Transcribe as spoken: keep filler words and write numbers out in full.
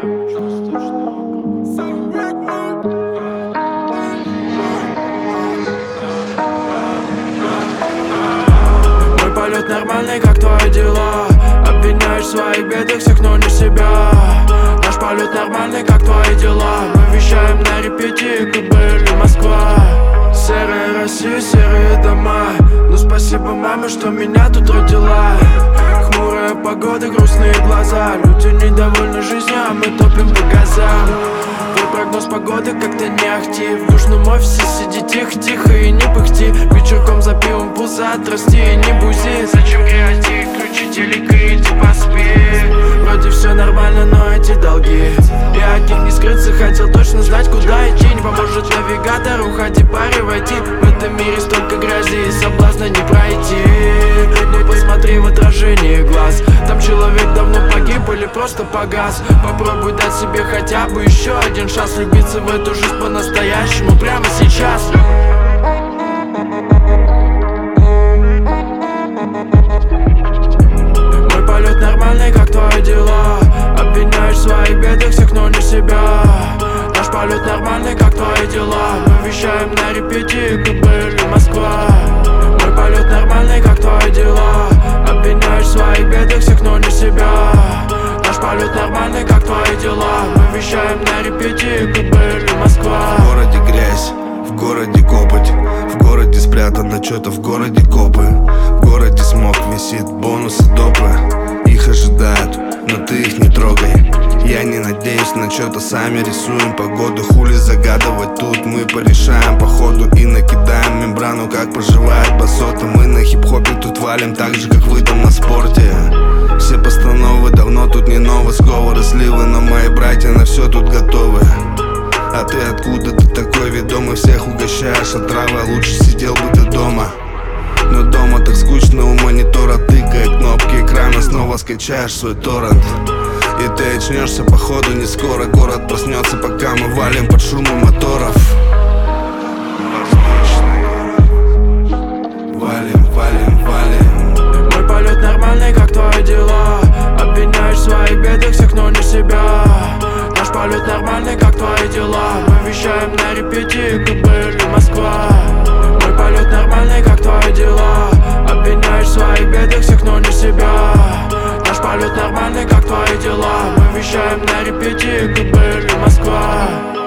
Мой полет нормальный, как твои дела? Обвиняешь в своих бедах всех, но не себя. Наш полет нормальный, как твои дела? Мы вещаем на репите, как были Москва. Серая Россия, серые дома. Ну спасибо, мама, что меня тут родила. Хмурая погода, грустные глаза. Люди недовольны жизнью, а мы топим по газам. Твой прогноз погоды как-то не ахти. В душном офисе сиди тихо-тихо и не пыхти. Вечерком за пивом пузо отрасти и не бузи. Зачем креатив? Включи телек и иди поспи. Вроде все нормально, но эти долги. Я от них не скрыться, хотел точно знать, куда идти. Не поможет навигатор, уходи, паре войти. В этом мире столько грязи и соблазна не пройти. Ну посмотри в отражение глаз. Там человек давно погиб или просто погас. Попробуй дать себе хотя бы еще один шанс. Влюбиться в эту жизнь по-настоящему прямо сейчас. Мой полет нормальный, как твои дела? Обвиняешь в своих бедах всех, но не себя. Наш полет нормальный, как твои дела? Мы вещаем на репите, как были Москва. Мой полет нормальный, как твои дела? Обвиняешь в своих бедах всех, но не себя. Наш полет нормальный, как твои дела? Мы вещаем на репите, как были Москва. В городе грязь, в городе копоть. В городе спрятано что-то, в городе копы. В городе смог висит, бонусы допы. Их ожидают, но ты их не трогай. Я не надеюсь на что-то, сами рисуем погоду. Хули загадывать тут, мы порешаем по ходу. И накидаем мембрану, как поживает басота. Мы на хип-хопе тут валим так же, как вы там на спорте. Все постановы давно тут не ново. Сговоры, сливы, но мои братья на все тут готовы. А ты откуда ты такой ведомый? Всех угощаешь отравой, а лучше сидел бы ты дома. Но дома так скучно, у монитора тыкая кнопки экрана, снова скачаешь свой торрент. И ты очнешься походу не скоро. Город проснется, пока мы валим под шумом моторов. Валим, валим, валим. Мой полет нормальный, как твои дела? Обвиняешь в своих бедах всех, но не себя. Наш полет нормальный, как твои дела? Мы вещаем на репите, как были Москва. Мой полет нормальный, как твои дела? Обвиняешь в своих бедах всех, но не себя. Наш полет нормальный, как твои дела? Мы вещаем на репите, как были Москва.